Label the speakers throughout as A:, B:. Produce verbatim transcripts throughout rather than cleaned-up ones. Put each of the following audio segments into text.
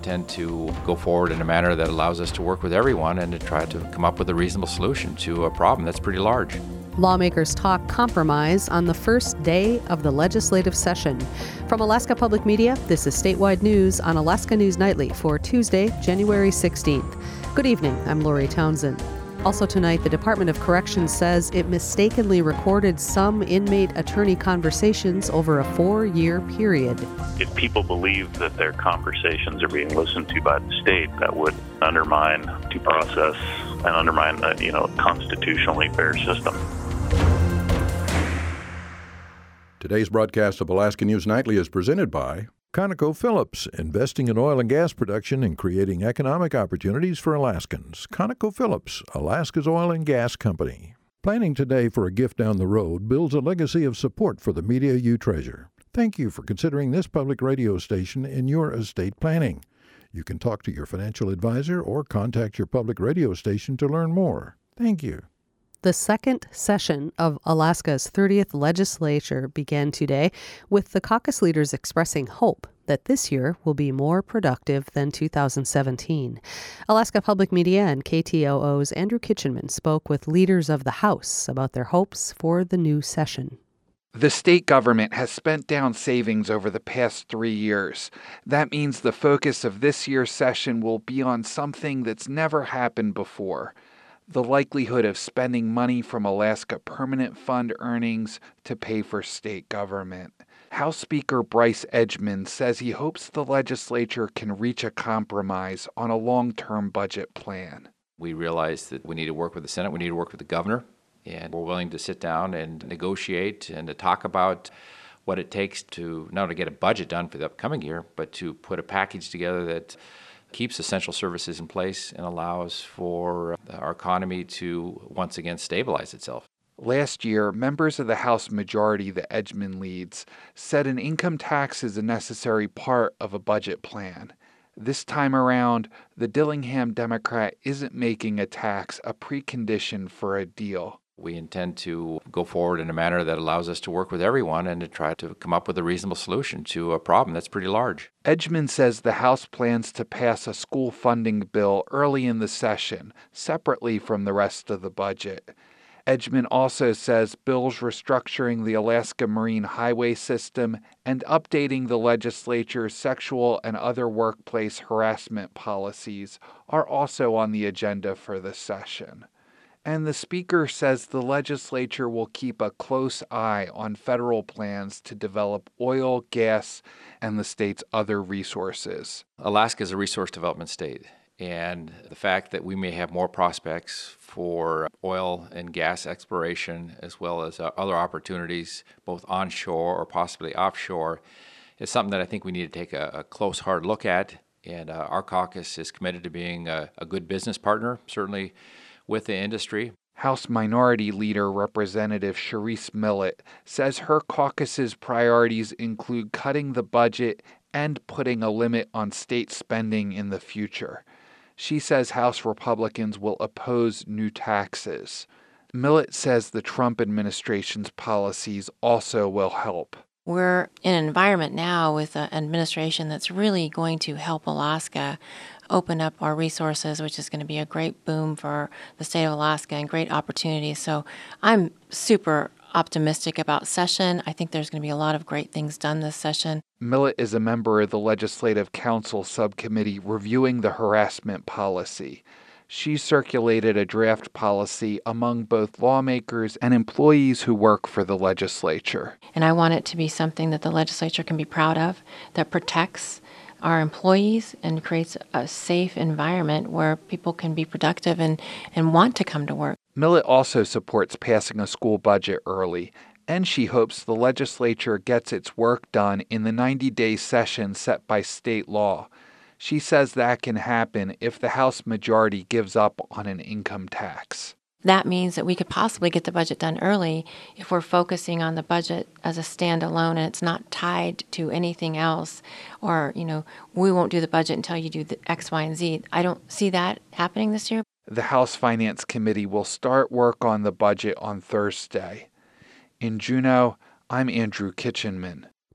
A: intend to go forward in a manner that allows us to work with everyone and to try to come up with a reasonable solution to a problem that's pretty large.
B: Lawmakers talk compromise on the first day of the legislative session. From Alaska Public Media, this is Statewide News on Alaska News Nightly for Tuesday, January sixteenth. Good evening, I'm Lori Townsend. Also tonight, the Department of Corrections says it mistakenly recorded some inmate-attorney conversations over a four-year period.
C: If people believe that their conversations are being listened to by the state, that would undermine due process and undermine a, you know, a constitutionally fair system.
D: Today's broadcast of Alaska News Nightly is presented by ConocoPhillips, investing in oil and gas production and creating economic opportunities for Alaskans. ConocoPhillips, Alaska's oil and gas company. Planning today for a gift down the road builds a legacy of support for the media you treasure. Thank you for considering this public radio station in your estate planning. You can talk to your financial advisor or contact your public radio station to learn more. Thank you.
B: The second session of Alaska's thirtieth legislature began today, with the caucus leaders expressing hope that this year will be more productive than two thousand seventeen. Alaska Public Media and K T O O's Andrew Kitchenman spoke with leaders of the House about their hopes for the new session.
E: The state government has spent down savings over the past three years. That means the focus of this year's session will be on something that's never happened before: the likelihood of spending money from Alaska Permanent Fund earnings to pay for state government. House Speaker Bryce Edgmon says he hopes the legislature can reach a compromise on a long-term budget plan.
A: We realize that we need to work with the Senate, we need to work with the governor, and we're willing to sit down and negotiate and to talk about what it takes to not only get a budget done for the upcoming year, but to put a package together that keeps essential services in place and allows for our economy to once again stabilize itself.
E: Last year, members of the House majority that Edgmon leads said an income tax is a necessary part of a budget plan. This time around, the Dillingham Democrat isn't making a tax a precondition for a deal.
A: We intend to go forward in a manner that allows us to work with everyone and to try to come up with a reasonable solution to a problem that's pretty large.
E: Edgmon says the House plans to pass a school funding bill early in the session, separately from the rest of the budget. Edgmon also says bills restructuring the Alaska Marine Highway System and updating the legislature's sexual and other workplace harassment policies are also on the agenda for the session. And the Speaker says the legislature will keep a close eye on federal plans to develop oil, gas, and the state's other resources.
A: Alaska is a resource development state, and the fact that we may have more prospects for oil and gas exploration as well as uh, other opportunities, both onshore or possibly offshore, is something that I think we need to take a, a close, hard look at. And uh, our caucus is committed to being a, a good business partner, certainly with the industry.
E: House Minority Leader Representative Sharice Millett says her caucus's priorities include cutting the budget and putting a limit on state spending in the future. She says House Republicans will oppose new taxes. Millett says the Trump administration's policies also will help.
F: We're in an environment now with an administration that's really going to help Alaska open up our resources, which is going to be a great boom for the state of Alaska and great opportunities. So I'm super optimistic about session. I think there's going to be a lot of great things done this session.
E: Millett is a member of the Legislative Council subcommittee reviewing the harassment policy. She circulated a draft policy among both lawmakers and employees who work for the legislature.
F: And I want it to be something that the legislature can be proud of, that protects our employees and creates a safe environment where people can be productive and, and want to come to work.
E: Millett also supports passing a school budget early, and she hopes the legislature gets its work done in the ninety-day session set by state law. She says that can happen if the House majority gives up on an income tax.
F: That means that we could possibly get the budget done early if we're focusing on the budget as a standalone and it's not tied to anything else, or, you know, we won't do the budget until you do the X, Y, and Z. I don't see that happening this year.
E: The House Finance Committee will start work on the budget on Thursday. In Juneau, I'm Andrew Kitchenman.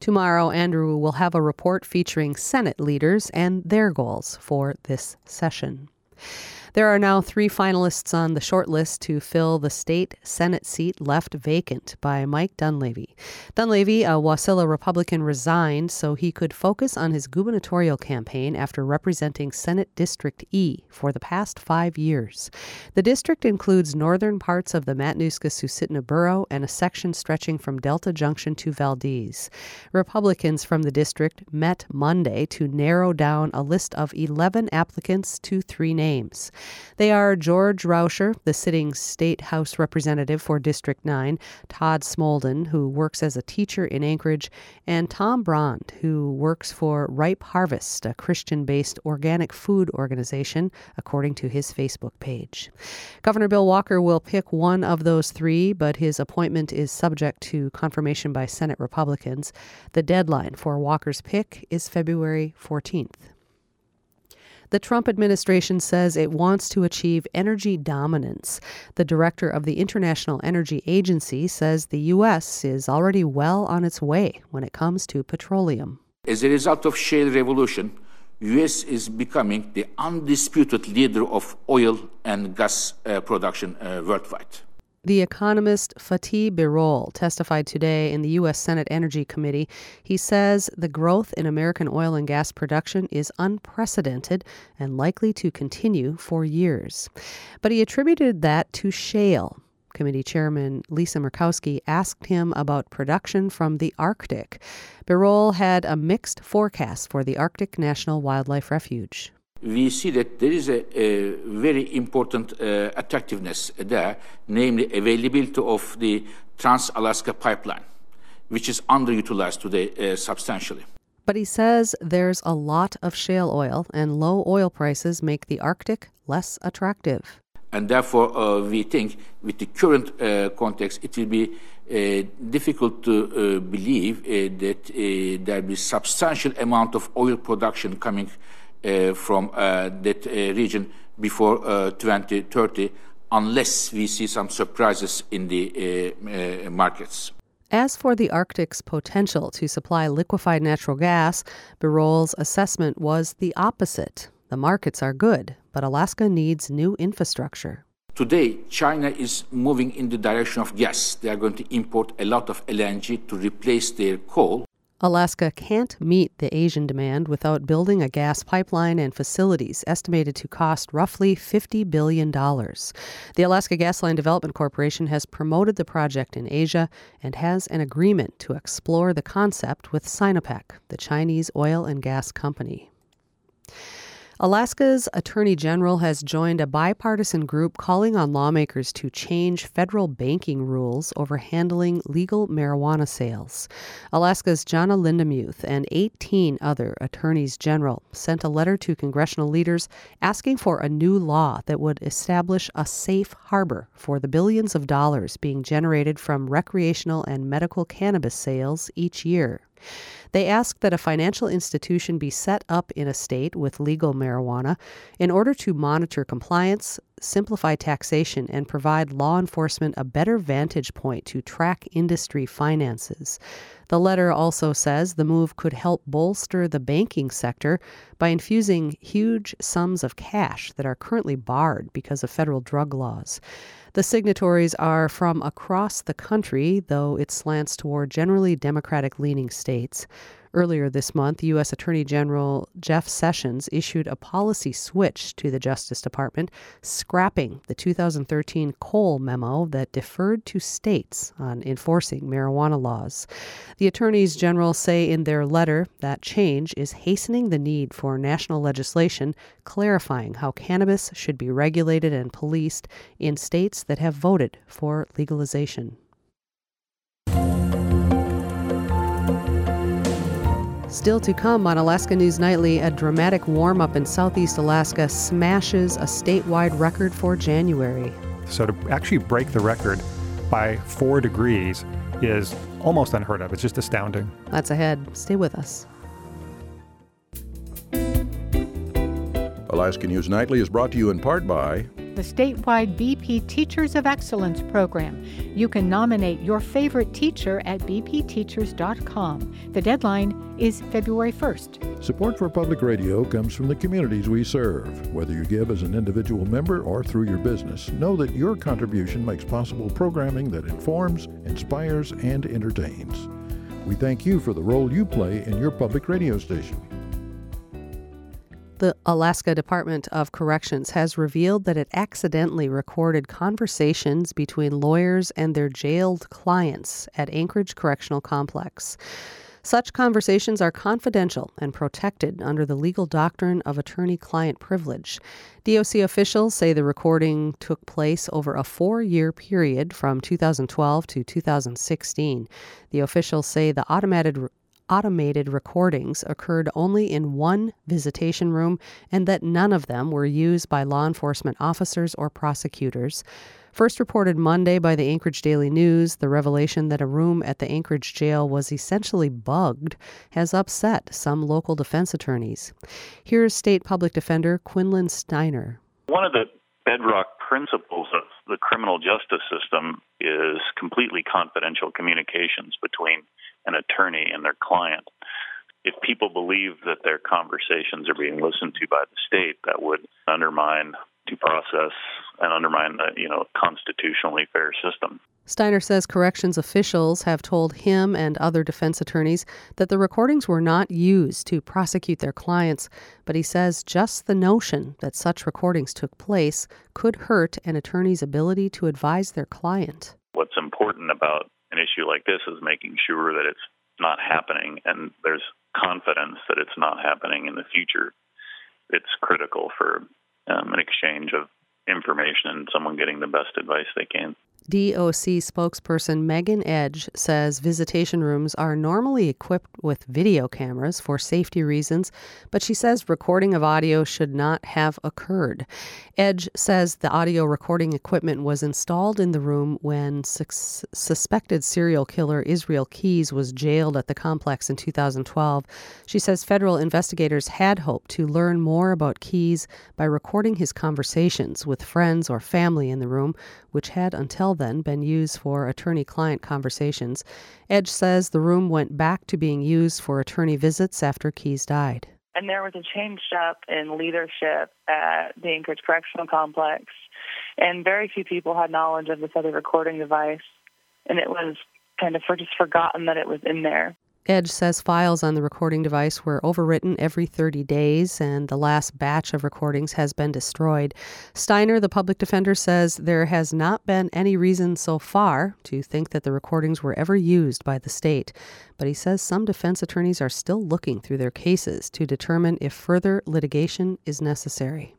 B: Tomorrow, Andrew will have a report featuring Senate leaders and their goals for this session. There are now three finalists on the short list to fill the state Senate seat left vacant by Mike Dunleavy. Dunleavy, a Wasilla Republican, resigned so he could focus on his gubernatorial campaign after representing Senate District E for the past five years. The district includes northern parts of the Matanuska-Susitna borough and a section stretching from Delta Junction to Valdez. Republicans from the district met Monday to narrow down a list of eleven applicants to three names. They are George Rauscher, the sitting state House representative for District nine, Todd Smolden, who works as a teacher in Anchorage, and Tom Brond, who works for Ripe Harvest, a Christian-based organic food organization, according to his Facebook page. Governor Bill Walker will pick one of those three, but his appointment is subject to confirmation by Senate Republicans. The deadline for Walker's pick is February fourteenth. The Trump administration says it wants to achieve energy dominance. The director of the International Energy Agency says the U S is already well on its way when it comes to petroleum.
G: As a result of shale revolution, U S is becoming the undisputed leader of oil and gas uh, production uh, worldwide.
B: The economist Fatih Birol testified today in the U S Senate Energy Committee. He says the growth in American oil and gas production is unprecedented and likely to continue for years. But he attributed that to shale. Committee Chairman Lisa Murkowski asked him about production from the Arctic. Birol had a mixed forecast for the Arctic National Wildlife Refuge.
G: We see that there is a, a very important uh, attractiveness there, namely availability of the Trans-Alaska Pipeline, which is underutilized today uh, substantially.
B: But he says there's a lot of shale oil, and low oil prices make the Arctic less attractive.
G: And therefore, uh, we think with the current uh, context, it will be uh, difficult to uh, believe uh, that uh, there will be substantial amount of oil production coming Uh, from uh, that uh, region before uh, twenty thirty, unless we see some surprises in the uh, uh, markets.
B: As for the Arctic's potential to supply liquefied natural gas, Birol's assessment was the opposite. The markets are good, but Alaska needs new infrastructure.
G: Today, China is moving in the direction of gas. They are going to import a lot of L N G to replace their coal.
B: Alaska can't meet the Asian demand without building a gas pipeline and facilities estimated to cost roughly fifty billion dollars. The Alaska Gasline Development Corporation has promoted the project in Asia and has an agreement to explore the concept with Sinopec, the Chinese oil and gas company. Alaska's Attorney General has joined a bipartisan group calling on lawmakers to change federal banking rules over handling legal marijuana sales. Alaska's Jana Lindemuth and eighteen other attorneys general sent a letter to congressional leaders asking for a new law that would establish a safe harbor for the billions of dollars being generated from recreational and medical cannabis sales each year. They asked that a financial institution be set up in a state with legal marijuana in order to monitor compliance, simplify taxation, and provide law enforcement a better vantage point to track industry finances. The letter also says the move could help bolster the banking sector by infusing huge sums of cash that are currently barred because of federal drug laws. The signatories are from across the country, though it slants toward generally Democratic-leaning states. Earlier this month, U S Attorney General Jeff Sessions issued a policy switch to the Justice Department, scrapping the two thousand thirteen Cole memo that deferred to states on enforcing marijuana laws. The attorneys general say in their letter that change is hastening the need for national legislation clarifying how cannabis should be regulated and policed in states that have voted for legalization. Still to come on Alaska News Nightly, a dramatic warm-up in southeast Alaska smashes a statewide record for January.
H: So to actually break the record by four degrees is almost unheard of. It's just astounding.
B: That's ahead. Stay with us.
D: Alaska News Nightly is brought to you in part by
I: the statewide B P Teachers of Excellence program. You can nominate your favorite teacher at b p teachers dot com. The deadline is February first.
D: Support for public radio comes from the communities we serve. Whether you give as an individual member or through your business, know that your contribution makes possible programming that informs, inspires, and entertains. We thank you for the role you play in your public radio station.
B: The Alaska Department of Corrections has revealed that it accidentally recorded conversations between lawyers and their jailed clients at Anchorage Correctional Complex. Such conversations are confidential and protected under the legal doctrine of attorney-client privilege. D O C officials say the recording took place over a four-year period from two thousand twelve to two thousand sixteen. The officials say the automated automated recordings occurred only in one visitation room and that none of them were used by law enforcement officers or prosecutors. First reported Monday by the Anchorage Daily News, the revelation that a room at the Anchorage jail was essentially bugged has upset some local defense attorneys. Here's State Public Defender Quinlan Steiner.
C: One of the bedrock principles of the criminal justice system is completely confidential communications between an attorney and their client. If people believe that their conversations are being listened to by the state, that would undermine due process and undermine the, you know, constitutionally fair system.
B: Steiner says corrections officials have told him and other defense attorneys that the recordings were not used to prosecute their clients, but he says just the notion that such recordings took place could hurt an attorney's ability to advise their client.
C: What's important about an issue like this is making sure that it's not happening and there's confidence that it's not happening in the future. It's critical for um, an exchange of information and someone getting the best advice they can.
B: D O C spokesperson Megan Edge says visitation rooms are normally equipped with video cameras for safety reasons, but she says recording of audio should not have occurred. Edge says the audio recording equipment was installed in the room when su- suspected serial killer Israel Keys was jailed at the complex in two thousand twelve. She says federal investigators had hoped to learn more about Keys by recording his conversations with friends or family in the room, which had until then been used for attorney-client conversations. Edge says the room went back to being used for attorney visits after Keys died.
J: And there was a change up in leadership at the Anchorage Correctional Complex, and very few people had knowledge of this other recording device, and it was kind of for just forgotten that it was in there.
B: Edge says files on the recording device were overwritten every thirty days, and the last batch of recordings has been destroyed. Steiner, the public defender, says there has not been any reason so far to think that the recordings were ever used by the state, but he says some defense attorneys are still looking through their cases to determine if further litigation is necessary.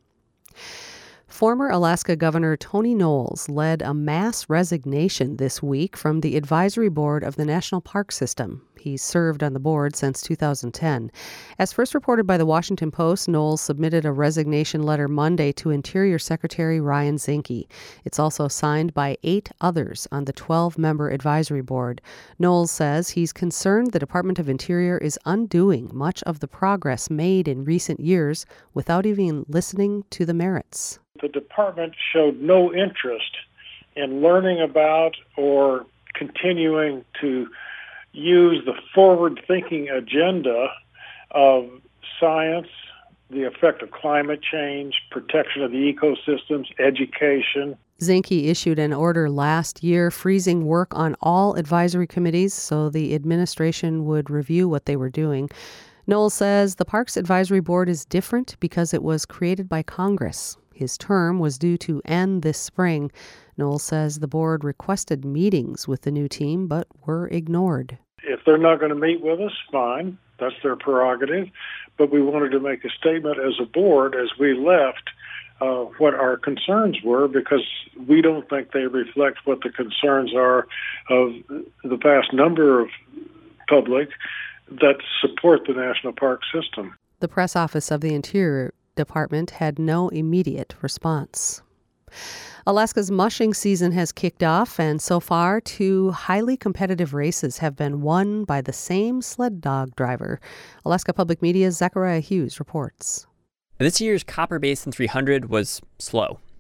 B: Former Alaska Governor Tony Knowles led a mass resignation this week from the advisory board of the National Park System. He's served on the board since two thousand ten. As first reported by the Washington Post, Knowles submitted a resignation letter Monday to Interior Secretary Ryan Zinke. It's also signed by eight others on the twelve-member advisory board. Knowles says he's concerned the Department of Interior is undoing much of the progress made in recent years without even listening to the merits.
K: The department showed no interest in learning about or continuing to use the forward-thinking agenda of science, the effect of climate change, protection of the ecosystems, education.
B: Zinke issued an order last year freezing work on all advisory committees so the administration would review what they were doing. Knowles says the Parks Advisory Board is different because it was created by Congress. His term was due to end this spring. Knowles says the board requested meetings with the new team, but were ignored.
K: If they're not going to meet with us, fine. That's their prerogative. But we wanted to make a statement as a board as we left uh, what our concerns were, because we don't think they reflect what the concerns are of the vast number of public that support the national park system.
B: The press office of the Interior Department had no immediate response. Alaska's mushing season has kicked off, and so far, two highly competitive races have been won by the same sled dog driver. Alaska Public Media's Zachariah Hughes reports.
L: This year's Copper Basin three hundred was slow.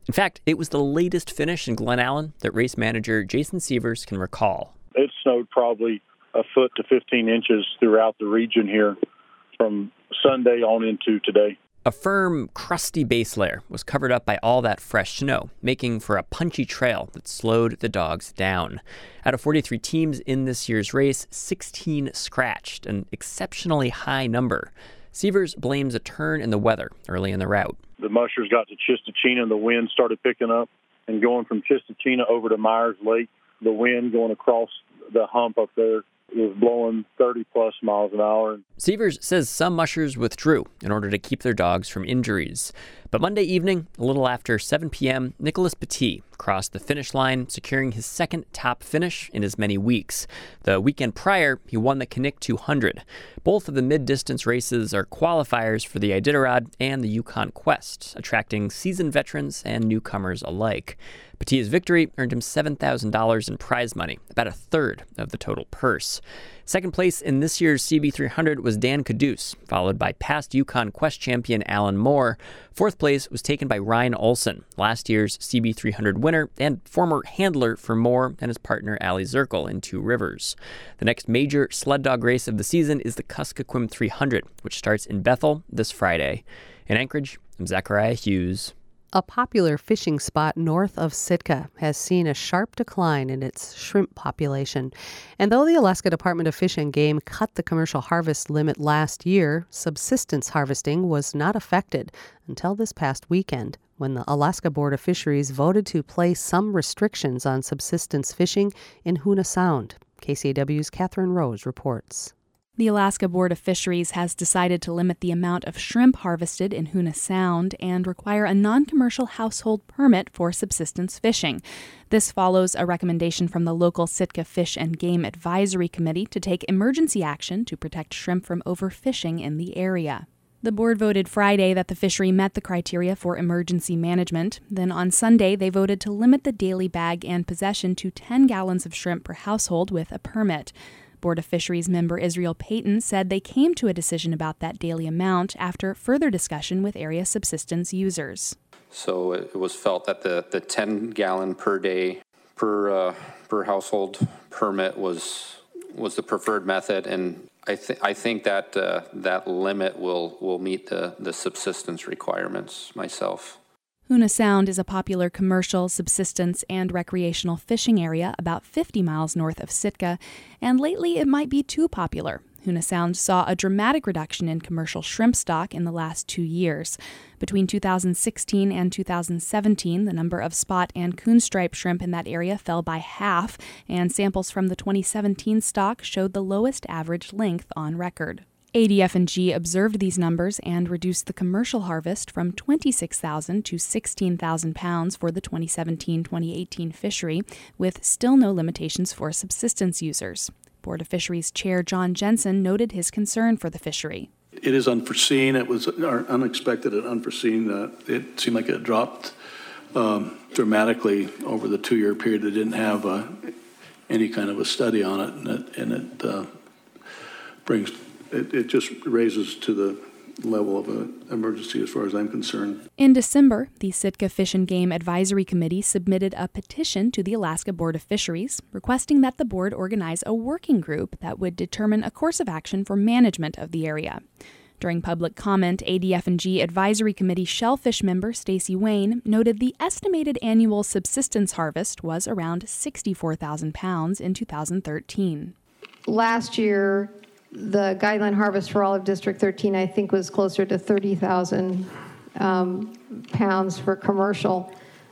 L: In fact, it was the latest finish in Glen Allen that race manager Jason Sievers can recall.
M: It snowed probably a foot to fifteen inches throughout the region here from Sunday on into today.
L: A firm, crusty base layer was covered up by all that fresh snow, making for a punchy trail that slowed the dogs down. Out of forty-three teams in this year's race, sixteen scratched, an exceptionally high number. Sievers blames a turn in the weather early in the route.
M: The mushers got to Chistachina and the wind started picking up, and going from Chistachina over to Myers Lake, the wind going across the hump up there was blowing thirty plus miles an hour.
L: Sievers says some mushers withdrew in order to keep their dogs from injuries. But Monday evening, a little after seven p.m., Nicholas Petit crossed the finish line, securing his second top finish in as many weeks. The weekend prior, he won the Knik two hundred. Both of the mid-distance races are qualifiers for the Iditarod and the Yukon Quest, attracting seasoned veterans and newcomers alike. Petit's victory earned him seven thousand dollars in prize money, about a third of the total purse. Second place in this year's C B three hundred was Dan Caduce, followed by past Yukon Quest champion Alan Moore. Fourth place was taken by Ryan Olson, last year's C B three hundred winner and former handler for Moore and his partner Ali Zirkle in Two Rivers. The next major sled dog race of the season is the Kuskokwim three hundred, which starts in Bethel this Friday. In Anchorage, I'm Zachariah Hughes.
B: A popular fishing spot north of Sitka has seen a sharp decline in its shrimp population. And though the Alaska Department of Fish and Game cut the commercial harvest limit last year, subsistence harvesting was not affected until this past weekend, when the Alaska Board of Fisheries voted to place some restrictions on subsistence fishing in Hoonah Sound. K C A W's Catherine Rose reports.
N: The Alaska Board of Fisheries has decided to limit the amount of shrimp harvested in Hoonah Sound and require a non-commercial household permit for subsistence fishing. This follows a recommendation from the local Sitka Fish and Game Advisory Committee to take emergency action to protect shrimp from overfishing in the area. The board voted Friday that the fishery met the criteria for emergency management. Then on Sunday, they voted to limit the daily bag and possession to ten gallons of shrimp per household with a permit. Board of Fisheries member Israel Payton said they came to a decision about that daily amount after further discussion with area subsistence users.
O: So it was felt that the, the ten gallon per day per uh, per household permit was was the preferred method, and I think I think that uh, that limit will will meet the the subsistence requirements myself.
N: Hoonah Sound is a popular commercial, subsistence, and recreational fishing area about fifty miles north of Sitka, and lately it might be too popular. Hoonah Sound saw a dramatic reduction in commercial shrimp stock in the last two years. Between two thousand sixteen and two thousand seventeen, the number of spot and coonstripe shrimp in that area fell by half, and samples from the twenty seventeen stock showed the lowest average length on record. A D F and G observed these numbers and reduced the commercial harvest from twenty-six thousand to sixteen thousand pounds for the twenty seventeen twenty eighteen fishery, with still no limitations for subsistence users. Board of Fisheries Chair John Jensen noted his concern for the fishery.
P: It is unforeseen. It was unexpected and unforeseen. Uh, it seemed like it dropped um, dramatically over the two-year period. They didn't have uh, any kind of a study on it, and it, and it uh, brings... It, it just raises to the level of an emergency as far as I'm concerned.
N: In December, the Sitka Fish and Game Advisory Committee submitted a petition to the Alaska Board of Fisheries requesting that the board organize a working group that would determine a course of action for management of the area. During public comment, A D F and G Advisory Committee Shellfish member Stacy Wayne noted the estimated annual subsistence harvest was around sixty-four thousand pounds in two thousand thirteen.
Q: Last year, the guideline harvest for all of District thirteen, I think, was closer to thirty thousand um, pounds for commercial.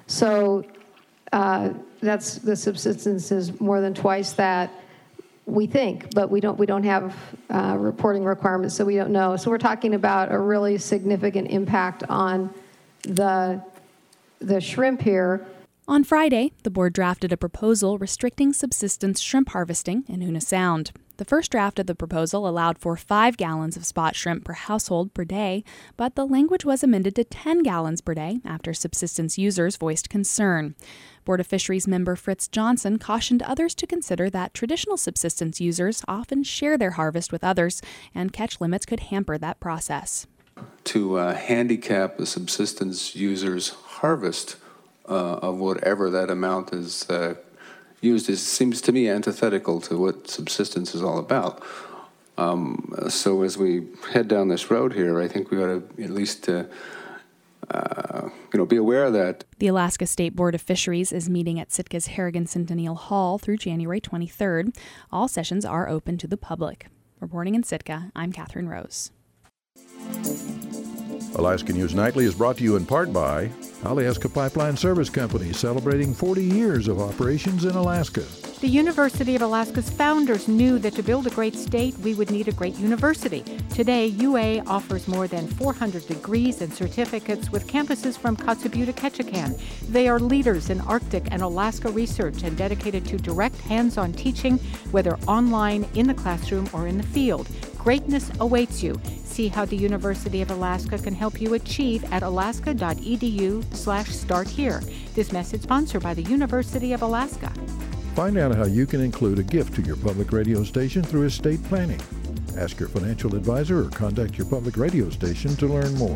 Q: So uh, that's the subsistence is more than twice that, we think, but we don't we don't have uh, reporting requirements, so we don't know. So we're talking about a really significant impact on the the shrimp here.
N: On Friday, the board drafted a proposal restricting subsistence shrimp harvesting in Hoonah Sound. The first draft of the proposal allowed for five gallons of spot shrimp per household per day, but the language was amended to ten gallons per day after subsistence users voiced concern. Board of Fisheries member Fritz Johnson cautioned others to consider that traditional subsistence users often share their harvest with others, and catch limits could hamper that process.
R: To uh, handicap the subsistence users' harvest uh, of whatever that amount is uh, used is seems to me antithetical to what subsistence is all about. Um, so as we head down this road here, I think we ought to at least uh, uh, you know, be aware of that.
N: The Alaska State Board of Fisheries is meeting at Sitka's Harrigan Centennial Hall through January twenty-third. All sessions are open to the public. Reporting in Sitka, I'm Catherine Rose.
D: Alaska News Nightly is brought to you in part by Alaska Pipeline Service Company, celebrating forty years of operations in Alaska.
I: The University of Alaska's founders knew that to build a great state, we would need a great university. Today, U A offers more than four hundred degrees and certificates with campuses from Kotzebue to Ketchikan. They are leaders in Arctic and Alaska research and dedicated to direct hands-on teaching, whether online, in the classroom, or in the field. Greatness awaits you. See how the University of Alaska can help you achieve at alaska.edu slash start here. This message sponsored by the University of Alaska.
D: Find out how you can include a gift to your public radio station through estate planning. Ask your financial advisor or contact your public radio station to learn more.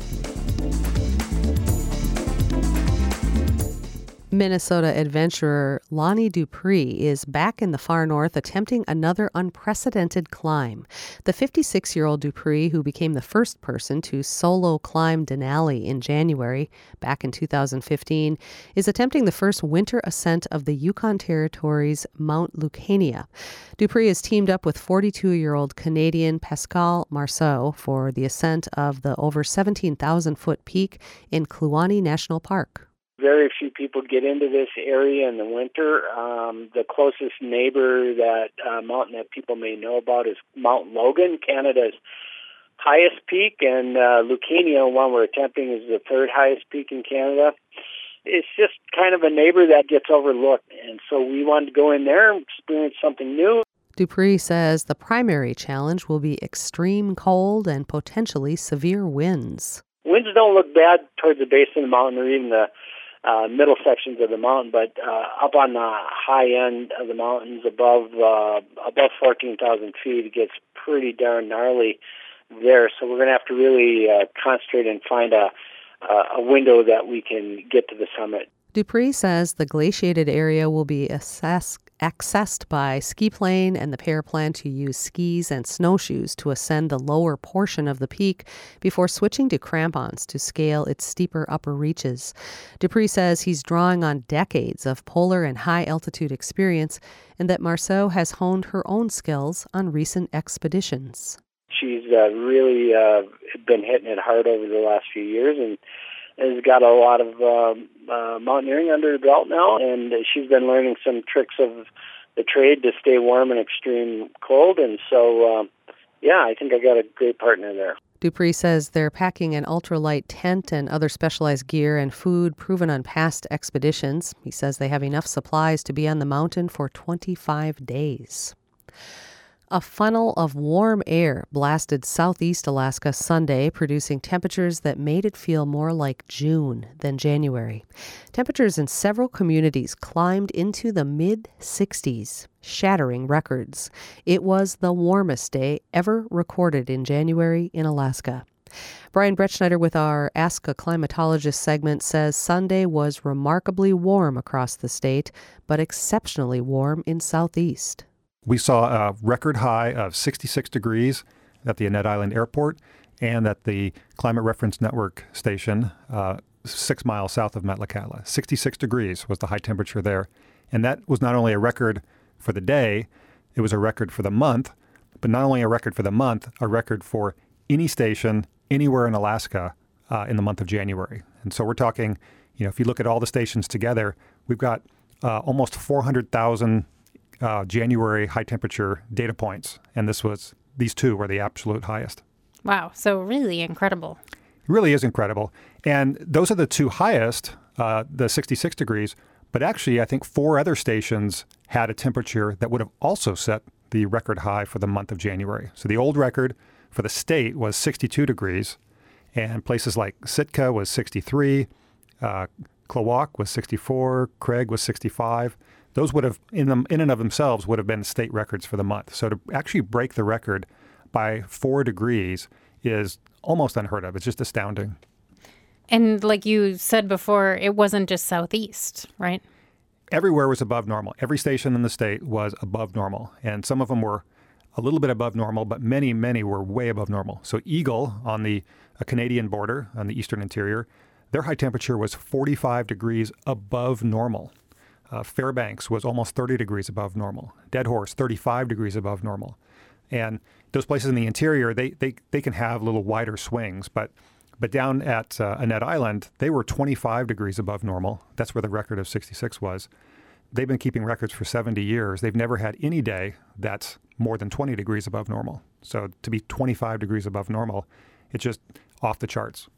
B: Minnesota adventurer Lonnie Dupree is back in the far north attempting another unprecedented climb. The fifty-six-year-old Dupree, who became the first person to solo climb Denali in January back in two thousand fifteen, is attempting the first winter ascent of the Yukon Territory's Mount Lucania. Dupree has teamed up with forty-two-year-old Canadian Pascal Marceau for the ascent of the over seventeen thousand foot peak in Kluane National Park.
S: Very few people get into this area in the winter. Um, the closest neighbor, that uh, mountain that people may know about, is Mount Logan, Canada's highest peak, and uh, Lucania, one we're attempting, is the third highest peak in Canada. It's just kind of a neighbor that gets overlooked, and so we wanted to go in there and experience something new.
B: Dupree says the primary challenge will be extreme cold and potentially severe winds.
S: Winds don't look bad towards the base of the mountain or even the Uh, middle sections of the mountain, but uh, up on the high end of the mountains above uh, above fourteen thousand feet, it gets pretty darn gnarly there. So we're going to have to really uh, concentrate and find a, a window that we can get to the summit.
B: Dupree says the glaciated area will be assessed, accessed by ski plane, and the pair plan to use skis and snowshoes to ascend the lower portion of the peak before switching to crampons to scale its steeper upper reaches. Dupree says he's drawing on decades of polar and high-altitude experience and that Marceau has honed her own skills on recent expeditions.
S: She's uh, really uh, been hitting it hard over the last few years and has got a lot of uh, uh, mountaineering under her belt now, and she's been learning some tricks of the trade to stay warm in extreme cold. And so, uh, yeah, I think I got a great partner there.
B: Dupree says they're packing an ultralight tent and other specialized gear and food proven on past expeditions. He says they have enough supplies to be on the mountain for twenty-five days. A funnel of warm air blasted southeast Alaska Sunday, producing temperatures that made it feel more like June than January. Temperatures in several communities climbed into the mid sixties, shattering records. It was the warmest day ever recorded in January in Alaska. Brian Bretschneider with our Ask a Climatologist segment says Sunday was remarkably warm across the state, but exceptionally warm in southeast.
H: We saw a record high of sixty-six degrees at the Annette Island Airport and at the Climate Reference Network station, uh, six miles south of Metlakatla. sixty-six degrees was the high temperature there. And that was not only a record for the day, it was a record for the month, but not only a record for the month, a record for any station anywhere in Alaska uh, in the month of January. And so we're talking, you know, if you look at all the stations together, we've got uh, almost four hundred thousand Uh, January high temperature data points, and this was these two were the absolute highest.
T: Wow, so really incredible.
H: It really is incredible, and those are the two highest, uh, the sixty-six degrees. But actually, I think four other stations had a temperature that would have also set the record high for the month of January. So the old record for the state was sixty-two degrees, and places like Sitka was sixty-three, uh, Klawock was sixty-four, Craig was sixty-five. Those would have, in them, in and of themselves, would have been state records for the month. So to actually break the record by four degrees is almost unheard of. It's just astounding.
T: And like you said before, it wasn't just southeast, right?
H: Everywhere was above normal. Every station in the state was above normal. And some of them were a little bit above normal, but many, many were way above normal. So Eagle on the uh, Canadian border on the eastern interior, their high temperature was forty-five degrees above normal. Uh, Fairbanks was almost thirty degrees above normal. Deadhorse, thirty-five degrees above normal. And those places in the interior, they they, they can have little wider swings, but But down at uh, Annette Island, they were twenty-five degrees above normal. That's where the record of sixty-six was. They've been keeping records for seventy years. They've never had any day that's more than twenty degrees above normal. So to be twenty-five degrees above normal, it's just off the charts.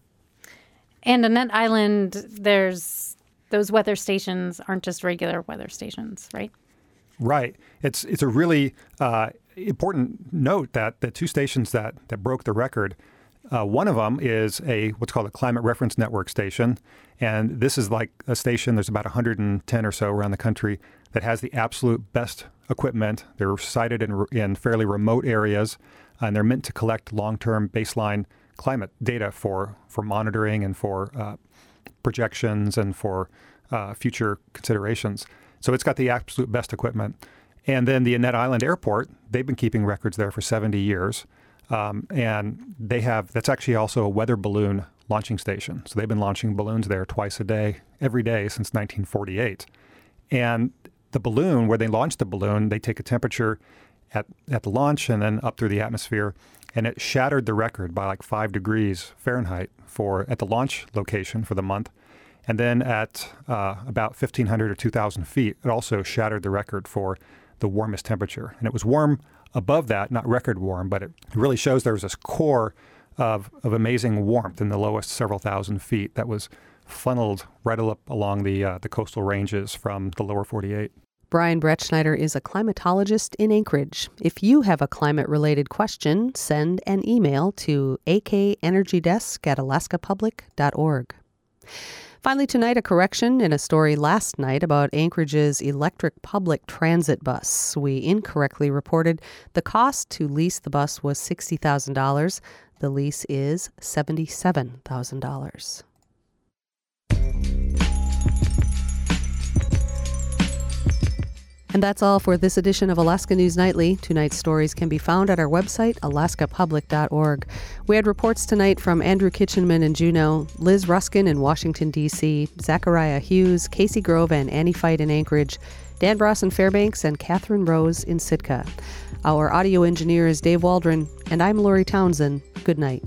T: And Annette Island, there's those weather stations aren't just regular weather stations, right?
H: Right. It's it's a really uh, important note that the two stations that, that broke the record, Uh, one of them is a what's called a Climate Reference Network station. And this is like a station, there's about one hundred ten or so around the country that has the absolute best equipment. They're sited in, in fairly remote areas, and they're meant to collect long-term baseline climate data for, for monitoring and for uh, projections and for uh, future considerations. So it's got the absolute best equipment. And then the Annette Island Airport, they've been keeping records there for seventy years. Um, and they have, that's actually also a weather balloon launching station. So they've been launching balloons there twice a day, every day since nineteen forty-eight. And the balloon, where they launch the balloon, they take a temperature at, at the launch and then up through the atmosphere. And it shattered the record by like five degrees Fahrenheit for at the launch location for the month. And then at uh, about fifteen hundred or two thousand feet, it also shattered the record for the warmest temperature. And it was warm above that, not record warm, but it really shows there was this core of, of amazing warmth in the lowest several thousand feet that was funneled right up along the uh, the coastal ranges from the lower forty-eight.
B: Brian Bretschneider is a climatologist in Anchorage. If you have a climate-related question, send an email to a k energy desk at alaska public dot org. Finally tonight, a correction in a story last night about Anchorage's electric public transit bus. We incorrectly reported the cost to lease the bus was sixty thousand dollars. The lease is seventy-seven thousand dollars. And that's all for this edition of Alaska News Nightly. Tonight's stories can be found at our website, alaska public dot org. We had reports tonight from Andrew Kitchenman in Juneau, Liz Ruskin in Washington, D C, Zachariah Hughes, Casey Grove, and Annie Fight in Anchorage, Dan Bross in Fairbanks, and Catherine Rose in Sitka. Our audio engineer is Dave Waldron, and I'm Lori Townsend. Good night.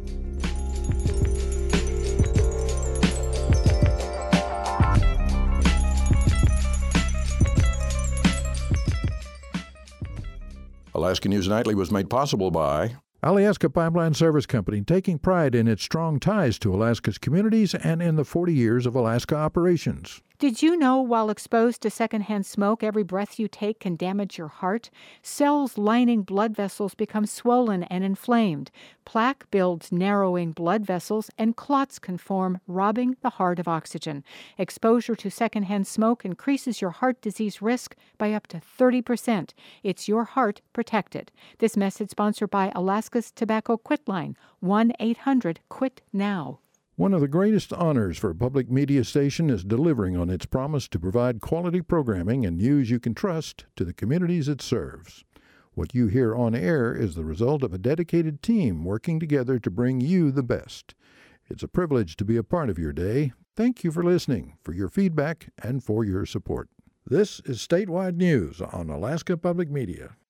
D: Alaska News Nightly was made possible by Alaska Pipeline Service Company, taking pride in its strong ties to Alaska's communities and in the forty years of Alaska operations.
I: Did you know while exposed to secondhand smoke, every breath you take can damage your heart? Cells lining blood vessels become swollen and inflamed. Plaque builds narrowing blood vessels, and clots can form, robbing the heart of oxygen. Exposure to secondhand smoke increases your heart disease risk by up to thirty percent. It's your heart protected. This message sponsored by Alaska's Tobacco Quit Line, one eight hundred quit now.
D: One of the greatest honors for a public media station is delivering on its promise to provide quality programming and news you can trust to the communities it serves. What you hear on air is the result of a dedicated team working together to bring you the best. It's a privilege to be a part of your day. Thank you for listening, for your feedback, and for your support. This is Statewide News on Alaska Public Media.